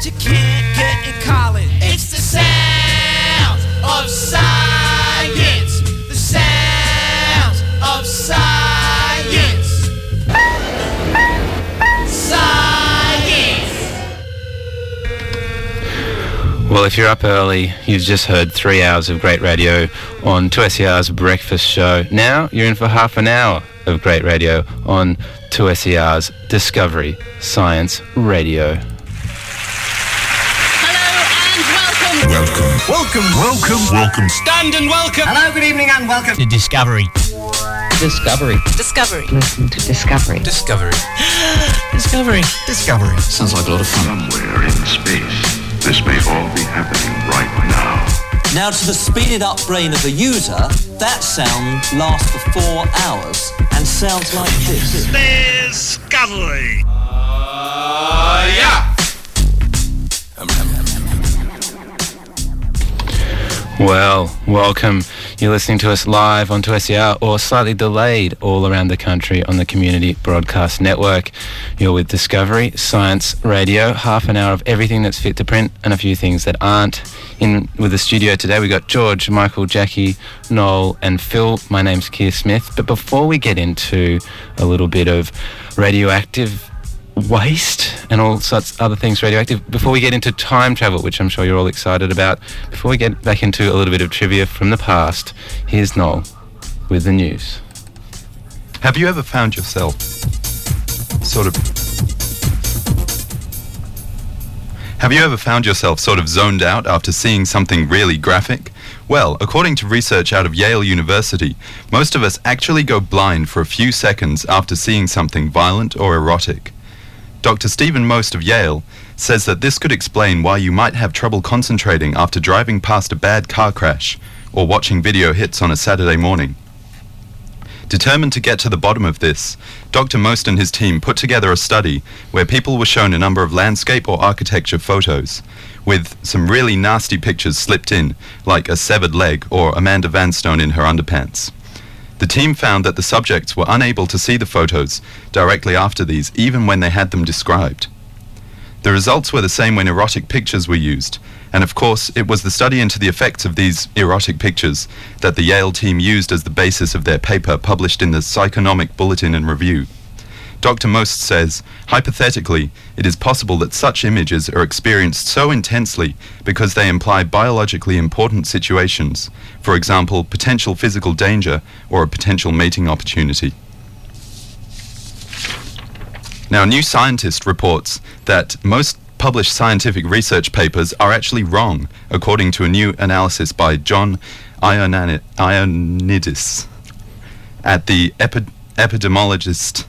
that you can't get in college. It's the sounds of science. The sounds of science. Science. Well, if you're up early, you've just heard 3 hours of great radio on 2SER's breakfast show. Now you're in for half an hour of great radio on 2SER's Discovery Science Radio. Welcome. Stand and welcome. Hello, good evening and welcome To Discovery. Discovery. Listen to Discovery. Discovery. Sounds like a lot of fun. Somewhere in space, this may all be happening right now. Now, to the speeded up brain of a user, that sound lasts for 4 hours and sounds like this. Discovery. Yeah. Well, welcome. You're listening to us live on 2SER or slightly delayed all around the country on the Community Broadcast Network. You're with Discovery Science Radio, half an hour of everything that's fit to print and a few things that aren't. In with the studio today, we got George, Michael, Jackie, Noel and Phil. My name's Keir Smith. But before we get into a little bit of radioactive waste and all sorts of other things radioactive, before we get into time travel, which I'm sure you're all excited about, before we get back into a little bit of trivia from the past, here's Noel with the news. Have you ever found yourself sort of zoned out after seeing something really graphic? Well, according to research out of Yale University, most of us actually go blind for a few seconds after seeing something violent or erotic. Dr. Stephen Most of Yale says that this could explain why you might have trouble concentrating after driving past a bad car crash or watching video hits on a Saturday morning. Determined to get to the bottom of this, Dr. Most and his team put together a study where people were shown a number of landscape or architecture photos with some really nasty pictures slipped in, like a severed leg or Amanda Vanstone in her underpants. The team found that the subjects were unable to see the photos directly after these, even when they had them described. The results were the same when erotic pictures were used, and of course it was the study into the effects of these erotic pictures that the Yale team used as the basis of their paper published in the Psychonomic Bulletin and Review. Dr. Most says, hypothetically, it is possible that such images are experienced so intensely because they imply biologically important situations, for example, potential physical danger or a potential mating opportunity. Now, New Scientist reports that most published scientific research papers are actually wrong, according to a new analysis by John Ioannidis at the epidemiologist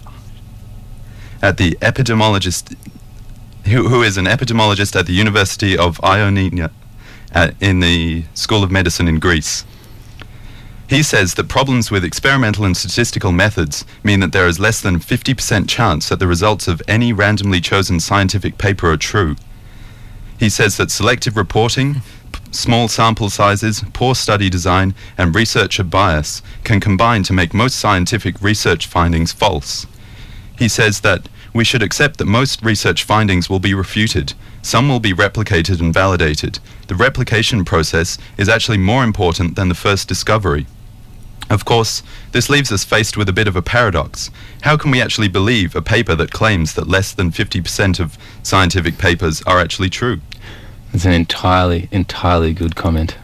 who is an epidemiologist at the University of Ioannina in the School of Medicine in Greece. He says that problems with experimental and statistical methods mean that there is less than 50% chance that the results of any randomly chosen scientific paper are true. He says that selective reporting, small sample sizes, poor study design, and researcher bias can combine to make most scientific research findings false. He says that we should accept that most research findings will be refuted. Some will be replicated and validated. The replication process is actually more important than the first discovery. Of course, this leaves us faced with a bit of a paradox. How can we actually believe a paper that claims that less than 50% of scientific papers are actually true? That's an entirely good comment.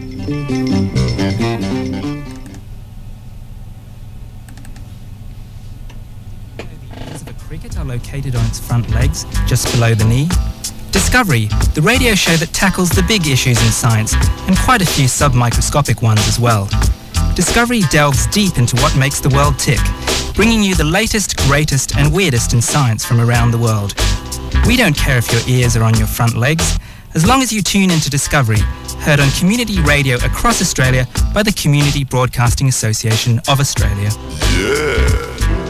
Cricket are located on its front legs, just below the knee. Discovery, the radio show that tackles the big issues in science, and quite a few sub-microscopic ones as well. Discovery delves deep into what makes the world tick, bringing you the latest, greatest, and weirdest in science from around the world. We don't care if your ears are on your front legs, as long as you tune into Discovery, heard on community radio across Australia by the Community Broadcasting Association of Australia. Yeah.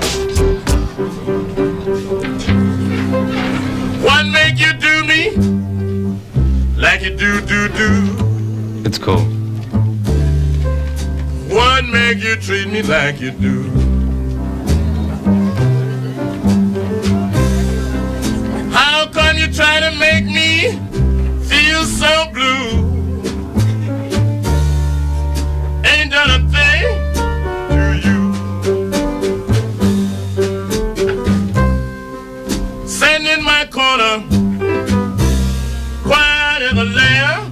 What make you do me like you do? It's cool. What make you treat me like you do? How come you try to make me me feel so blue. Ain't done a thing to you. Sitting in my corner, quiet as a lamb.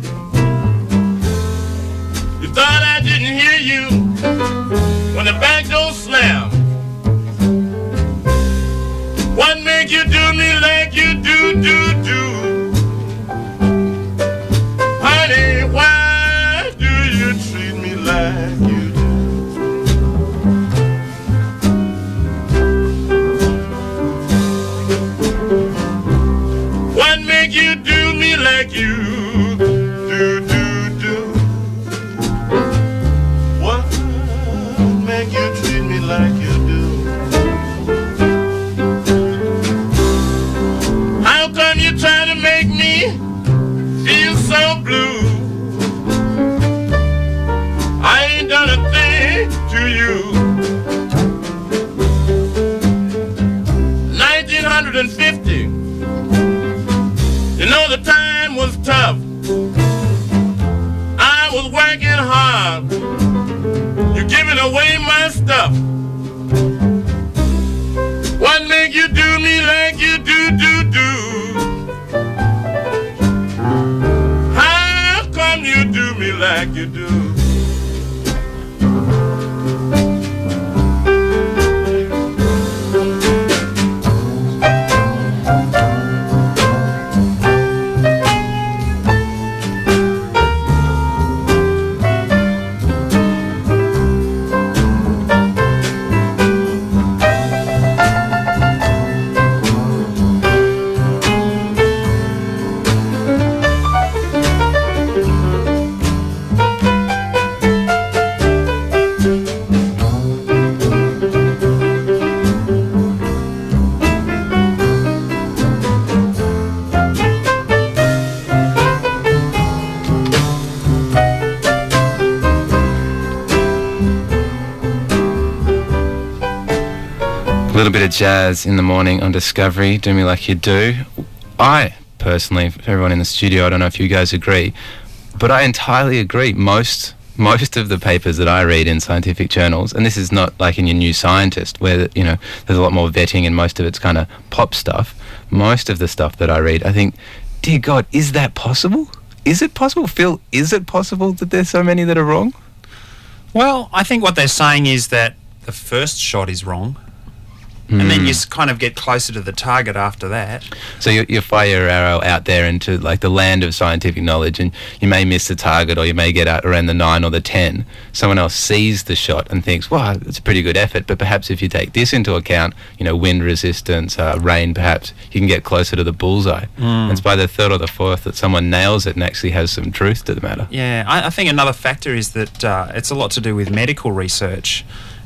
You thought I didn't hear you when the back door slammed. What make you do me like you do? Honey, why do you treat me like you do? What make you do me like you do? What make you treat me like you do? How come you try to make me feel so blue? I ain't done a thing to you. 1950, you know the time was tough. I was working hard. You're giving away my stuff. What make you do me like you do? How come you do me like you do? A little bit of jazz in the morning on Discovery, Do Me Like You Do. I, personally, for everyone in the studio, I don't know if you guys agree, but I entirely agree. Most of the papers that I read in scientific journals, and this is not like in your New Scientist, where, you know, there's a lot more vetting and most of it's kind of pop stuff. Most of the stuff that I read, I think, dear God, is that possible? Is it possible? Phil, is it possible that there's so many that are wrong? Well, I think what they're saying is that the first shot is wrong. And then you kind of get closer to the target after that. So you fire your arrow out there into like the land of scientific knowledge, and you may miss the target, or you may get out around the 9 or the 10. Someone else sees the shot and thinks, wow, it's a pretty good effort, but perhaps if you take this into account, you know, wind resistance, rain perhaps, you can get closer to the bullseye. And it's by the 3rd or the 4th that someone nails it and actually has some truth to the matter. Yeah, I think another factor is that it's a lot to do with medical research,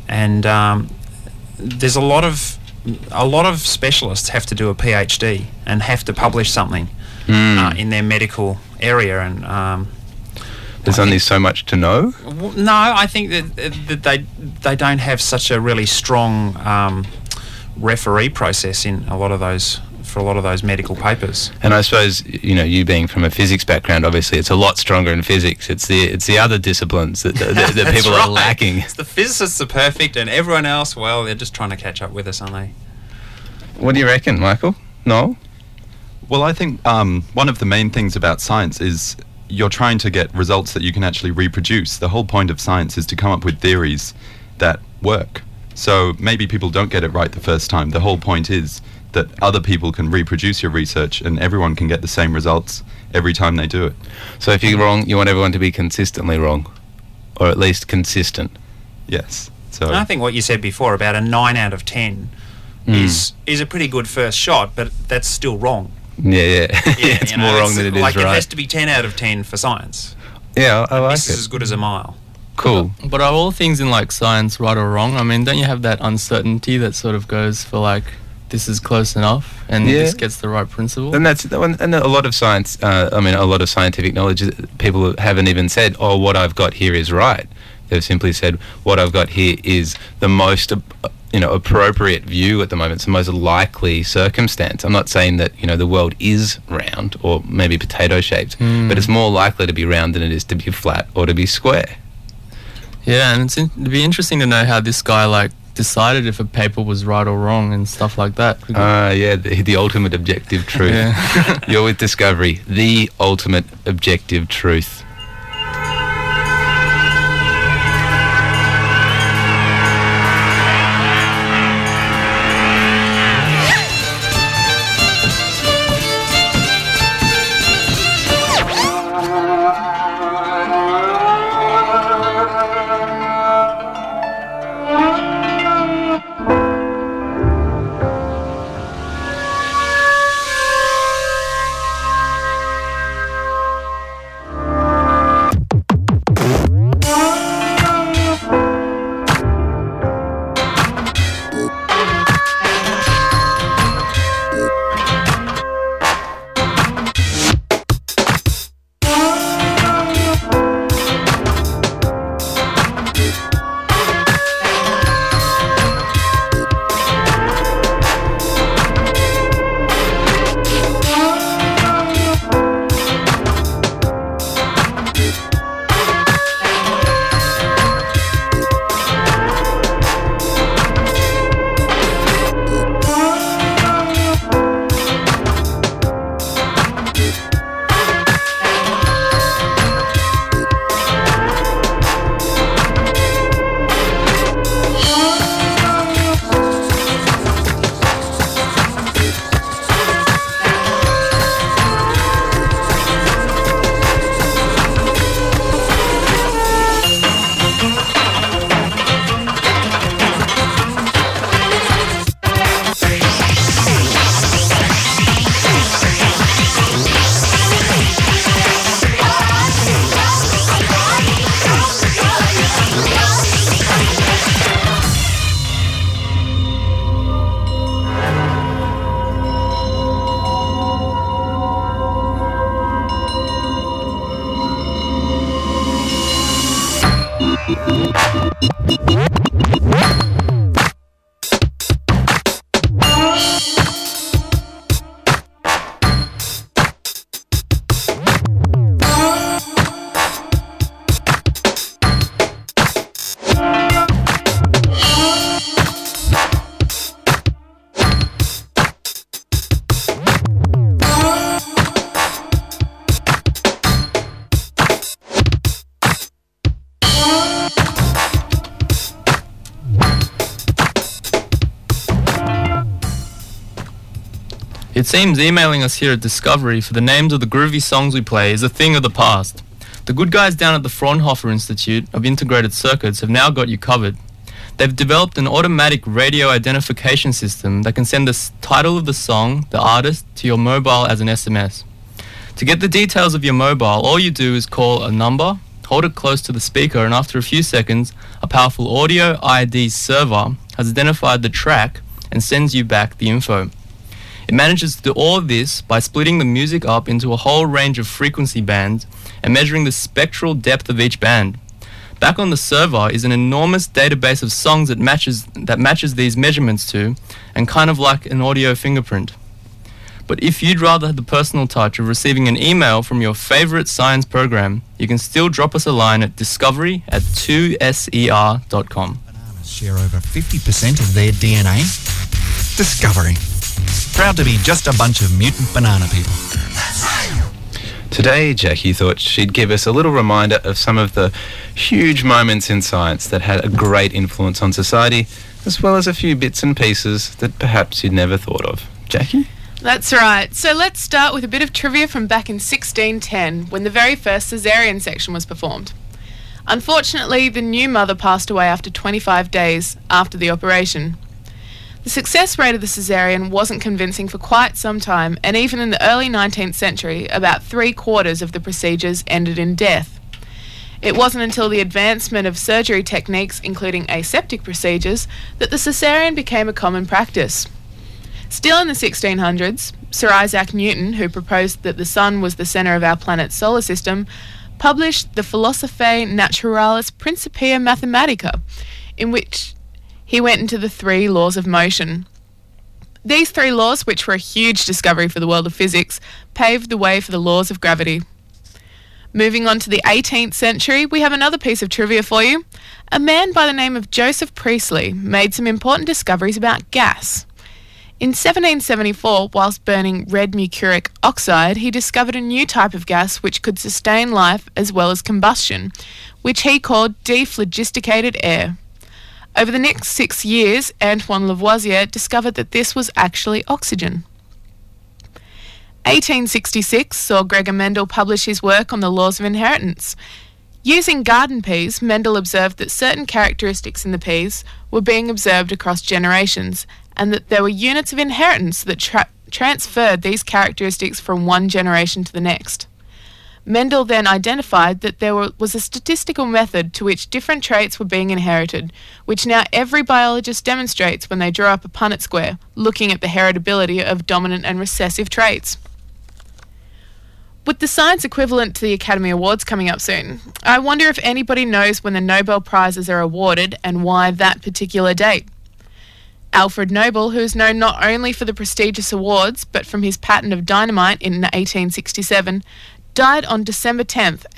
and there's a lot of specialists have to do a PhD and have to publish something in their medical area, and there's only so much to know. No, I think that they don't have such a really strong referee process in a lot of those medical papers. And I suppose, you know, you being from a physics background, obviously it's a lot stronger in physics. It's the other disciplines that people are lacking. It's the physicists are perfect, and everyone else, well, they're just trying to catch up with us, aren't they? What do you reckon, Michael? Noel? Well, I think one of the main things about science is you're trying to get results that you can actually reproduce. The whole point of science is to come up with theories that work. So maybe people don't get it right the first time. The whole point is that other people can reproduce your research and everyone can get the same results every time they do it. So if you're wrong, you want everyone to be consistently wrong, or at least consistent. Yes. So and I think what you said before about a 9 out of 10 is a pretty good first shot, but that's still wrong. Yeah. It's more wrong than it is like right. It has to be 10 out of 10 for science. Yeah, I like this it. is as good as a mile. Cool. But are all things in like science right or wrong? I mean, don't you have that uncertainty that sort of goes for like, this is close enough, and this gets the right principle? And that's and a lot of science. A lot of scientific knowledge. People haven't even said, "Oh, what I've got here is right." They've simply said, what I've got here is the most appropriate view at the moment. It's the most likely circumstance. I'm not saying that, the world is round or maybe potato-shaped, but it's more likely to be round than it is to be flat or to be square. Yeah, and it'd be interesting to know how this guy, decided if a paper was right or wrong and stuff like that. The ultimate objective truth. Yeah. You're with Discovery, the ultimate objective truth. It seems emailing us here at Discovery for the names of the groovy songs we play is a thing of the past. The good guys down at the Fraunhofer Institute of Integrated Circuits have now got you covered. They've developed an automatic radio identification system that can send the title of the song, the artist, to your mobile as an SMS. To get the details of your mobile, all you do is call a number, hold it close to the speaker, and after a few seconds, a powerful audio ID server has identified the track and sends you back the info. It manages to do all of this by splitting the music up into a whole range of frequency bands and measuring the spectral depth of each band. Back on the server is an enormous database of songs that matches these measurements to, and kind of like an audio fingerprint. But if you'd rather have the personal touch of receiving an email from your favorite science program, you can still drop us a line at discovery@2ser.com. Bananas share over 50% of their DNA. Discovery. Proud to be just a bunch of mutant banana people. Today, Jackie thought she'd give us a little reminder of some of the huge moments in science that had a great influence on society, as well as a few bits and pieces that perhaps you'd never thought of. Jackie? That's right. So let's start with a bit of trivia from back in 1610, when the very first caesarean section was performed. Unfortunately, the new mother passed away after 25 days after the operation. The success rate of the caesarean wasn't convincing for quite some time, and even in the early 19th century, about 3/4 of the procedures ended in death. It wasn't until the advancement of surgery techniques, including aseptic procedures, that the caesarean became a common practice. Still in the 1600s, Sir Isaac Newton, who proposed that the sun was the centre of our planet's solar system, published the Philosophiae Naturalis Principia Mathematica, in which he went into the 3 laws of motion. These 3 laws, which were a huge discovery for the world of physics, paved the way for the laws of gravity. Moving on to the 18th century, we have another piece of trivia for you. A man by the name of Joseph Priestley made some important discoveries about gas. In 1774, whilst burning red mercuric oxide, he discovered a new type of gas which could sustain life as well as combustion, which he called dephlogisticated air. Over the next 6 years, Antoine Lavoisier discovered that this was actually oxygen. 1866 saw Gregor Mendel publish his work on the laws of inheritance. Using garden peas, Mendel observed that certain characteristics in the peas were being observed across generations, and that there were units of inheritance that transferred these characteristics from one generation to the next. Mendel then identified that there was a statistical method to which different traits were being inherited, which now every biologist demonstrates when they draw up a Punnett square, looking at the heritability of dominant and recessive traits. With the science equivalent to the Academy Awards coming up soon, I wonder if anybody knows when the Nobel Prizes are awarded and why that particular date. Alfred Nobel, who is known not only for the prestigious awards, but from his patent of dynamite in 1867, died on December 10th,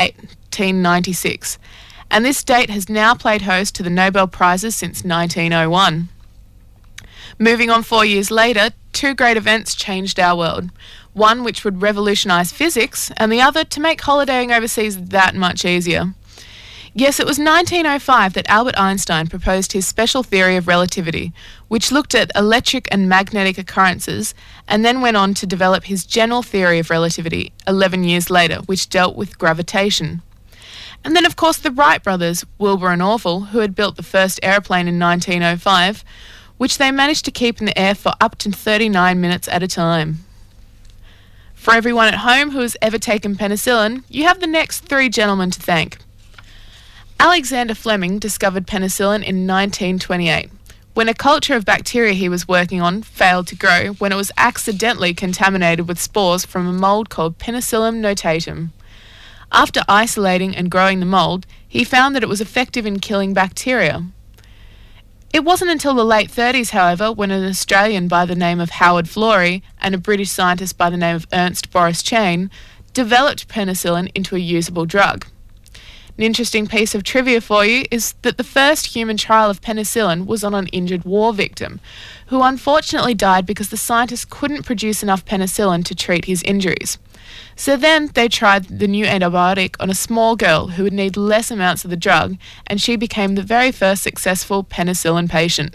1896, and this date has now played host to the Nobel Prizes since 1901. Moving on 4 years later, 2 great events changed our world. One which would revolutionise physics, and the other to make holidaying overseas that much easier. Yes, it was 1905 that Albert Einstein proposed his special theory of relativity, which looked at electric and magnetic occurrences, and then went on to develop his general theory of relativity 11 years later, which dealt with gravitation. And then, of course, the Wright brothers, Wilbur and Orville, who had built the first aeroplane in 1905, which they managed to keep in the air for up to 39 minutes at a time. For everyone at home who has ever taken penicillin, you have the next 3 gentlemen to thank. Alexander Fleming discovered penicillin in 1928, when a culture of bacteria he was working on failed to grow when it was accidentally contaminated with spores from a mould called Penicillium notatum. After isolating and growing the mould, he found that it was effective in killing bacteria. It wasn't until the late 30s, however, when an Australian by the name of Howard Florey and a British scientist by the name of Ernst Boris Chain developed penicillin into a usable drug. An interesting piece of trivia for you is that the first human trial of penicillin was on an injured war victim, who unfortunately died because the scientists couldn't produce enough penicillin to treat his injuries. So then they tried the new antibiotic on a small girl who would need less amounts of the drug, and she became the very first successful penicillin patient.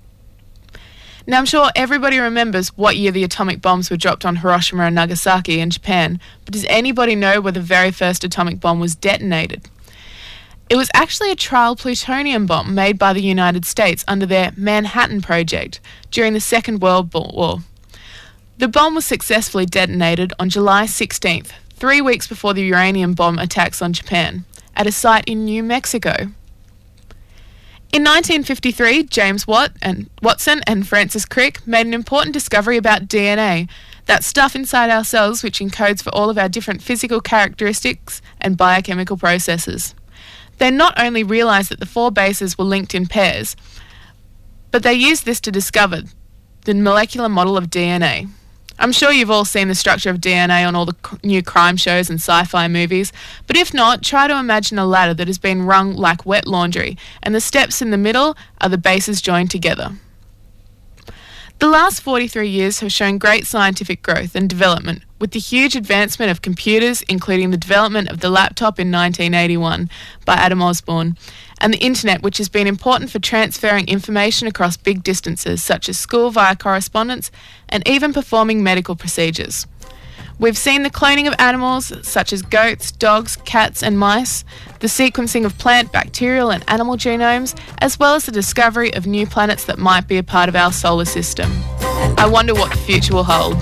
Now, I'm sure everybody remembers what year the atomic bombs were dropped on Hiroshima and Nagasaki in Japan, but does anybody know where the very first atomic bomb was detonated? It was actually a trial plutonium bomb made by the United States under their Manhattan Project during the Second World War. The bomb was successfully detonated on July 16th, 3 weeks before the uranium bomb attacks on Japan, at a site in New Mexico. In 1953, James Watson and Francis Crick made an important discovery about DNA, that stuff inside our cells which encodes for all of our different physical characteristics and biochemical processes. They not only realised that the 4 bases were linked in pairs, but they used this to discover the molecular model of DNA. I'm sure you've all seen the structure of DNA on all the new crime shows and sci-fi movies, but if not, try to imagine a ladder that has been wrung like wet laundry, and the steps in the middle are the bases joined together. The last 43 years have shown great scientific growth and development, with the huge advancement of computers, including the development of the laptop in 1981 by Adam Osborne, and the internet, which has been important for transferring information across big distances, such as school via correspondence, and even performing medical procedures. We've seen the cloning of animals, such as goats, dogs, cats and mice, the sequencing of plant, bacterial and animal genomes, as well as the discovery of new planets that might be a part of our solar system. I wonder what the future will hold.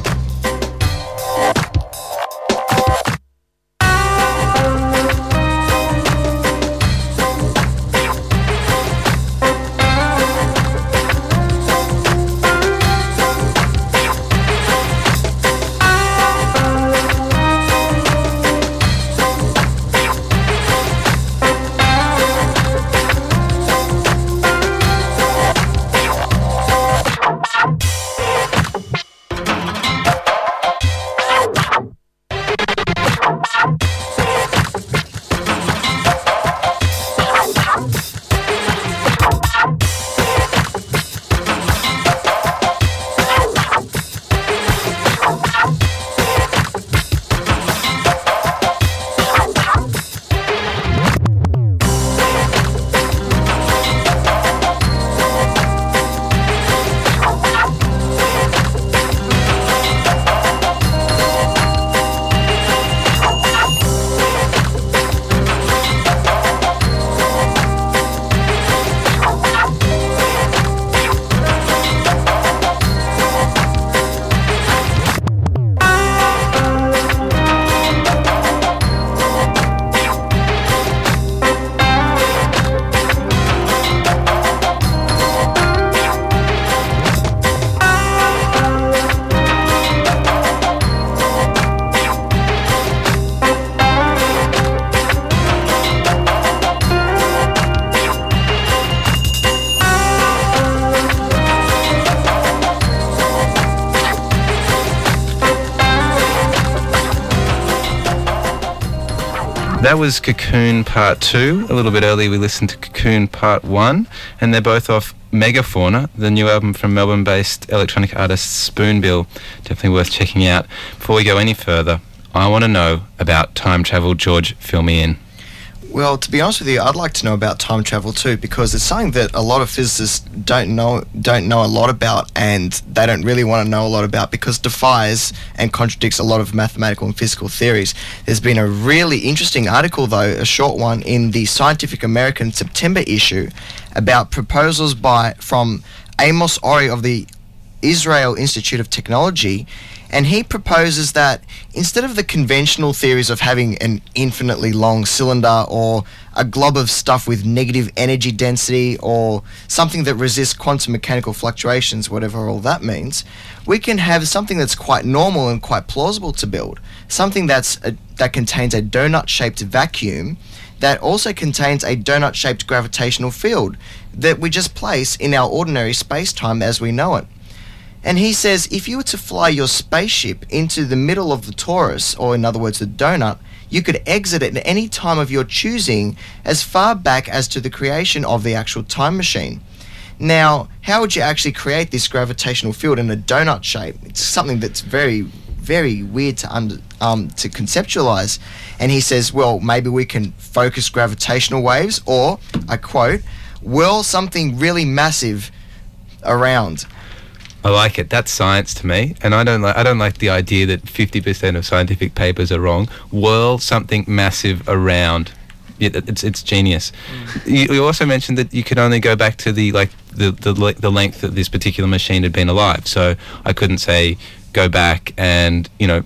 That was Cocoon Part 2. A little bit earlier we listened to Cocoon Part 1, and they're both off Megafauna, the new album from Melbourne-based electronic artist Spoonbill. Definitely worth checking out. Before we go any further, I want to know about time travel. George, fill me in. Well, to be honest with you, I'd like to know about time travel too, because it's something that a lot of physicists don't know a lot about, and they don't really want to know a lot about because it defies and contradicts a lot of mathematical and physical theories. There's been a really interesting article, though, a short one, in the Scientific American September issue about proposals from Amos Ori of the Israel Institute of Technology, and he proposes that instead of the conventional theories of having an infinitely long cylinder or a glob of stuff with negative energy density or something that resists quantum mechanical fluctuations, whatever all that means, we can have something that's quite normal and quite plausible to build. Something that contains a donut-shaped vacuum that also contains a donut-shaped gravitational field that we just place in our ordinary space-time as we know it. And he says if you were to fly your spaceship into the middle of the torus, or in other words the donut, you could exit it at any time of your choosing as far back as to the creation of the actual time machine. Now, how would you actually create this gravitational field in a donut shape? It's something that's very, very weird to conceptualize. And he says, well, maybe we can focus gravitational waves, or, I quote, whirl something really massive around. I like it. That's science to me, and I don't like the idea that 50% of scientific papers are wrong. Whirl something massive around. It's genius. You also mentioned that you could only go back to the length that this particular machine had been alive. So I couldn't say go back and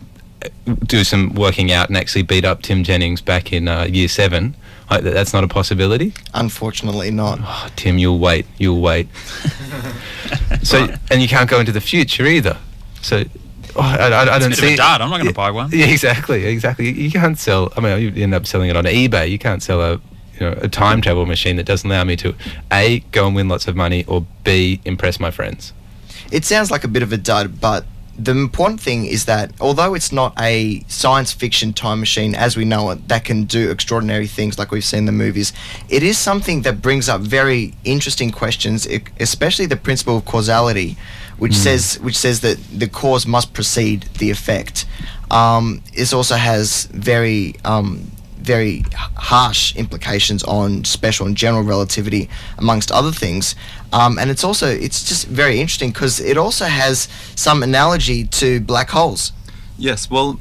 do some working out and actually beat up Tim Jennings back in year 7. That's not a possibility? Unfortunately not. Oh, Tim, you'll wait. So, and you can't go into the future either. So, I don't see. It's a bit of a dart. I'm not going to buy one. Yeah, exactly. You can't sell. I mean, you end up selling it on eBay. You can't sell a time travel machine that doesn't allow me to A, go and win lots of money, or B, impress my friends. It sounds like a bit of a dud, but the important thing is that although it's not a science fiction time machine as we know it that can do extraordinary things like we've seen in the movies, it is something that brings up very interesting questions, especially the principle of causality, which says that the cause must precede the effect. It also has very harsh implications on special and general relativity, amongst other things. And it's just very interesting because it also has some analogy to black holes. Yes, well,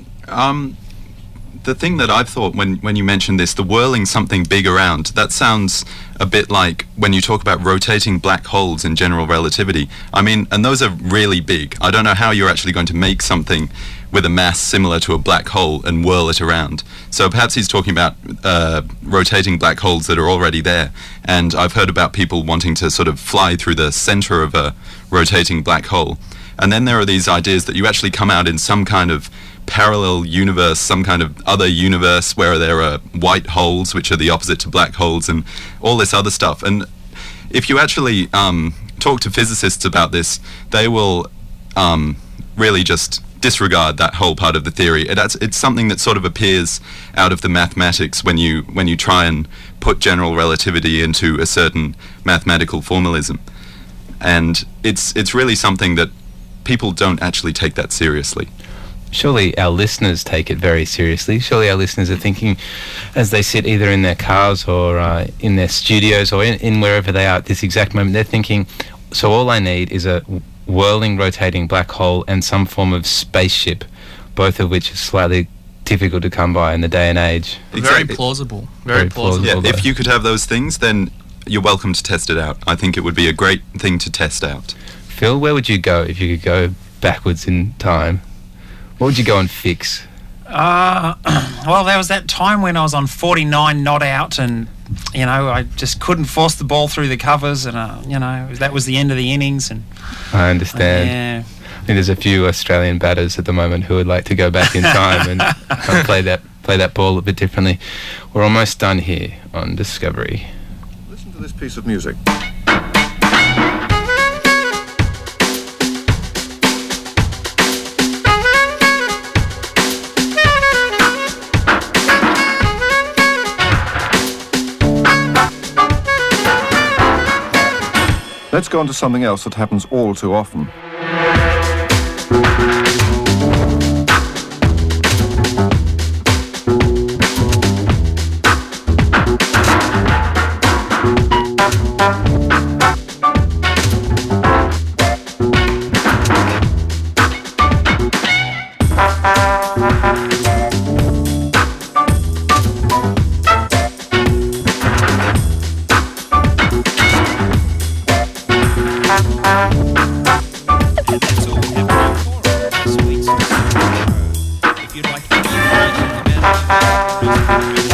the thing that I've thought when you mentioned this, the whirling something big around, that sounds a bit like when you talk about rotating black holes in general relativity. I mean, and those are really big. I don't know how you're actually going to make something with a mass similar to a black hole and whirl it around. So perhaps he's talking about rotating black holes that are already there. And I've heard about people wanting to sort of fly through the center of a rotating black hole. And then there are these ideas that you actually come out in some kind of parallel universe, some kind of other universe where there are white holes, which are the opposite to black holes, and all this other stuff. And if you actually talk to physicists about this, they will really just disregard that whole part of the theory. It's something that sort of appears out of the mathematics when you try and put general relativity into a certain mathematical formalism. And it's really something that people don't actually take that seriously. Surely our listeners take it very seriously. Surely our listeners are thinking as they sit either in their cars or in their studios or in wherever they are at this exact moment, they're thinking, so all I need is a whirling, rotating black hole and some form of spaceship, both of which are slightly difficult to come by in the day and age. Very plausible. Very plausible. Yeah, if you could have those things, then you're welcome to test it out. I think it would be a great thing to test out. Phil, where would you go if you could go backwards in time? What would you go and fix? Well, there was that time when I was on 49 not out and, I just couldn't force the ball through the covers and, that was the end of the innings. And I understand. Yeah. I think there's a few Australian batters at the moment who would like to go back in time and play that ball a bit differently. We're almost done here on Discovery. Listen to this piece of music. Let's go on to something else that happens all too often. If you'd like any information about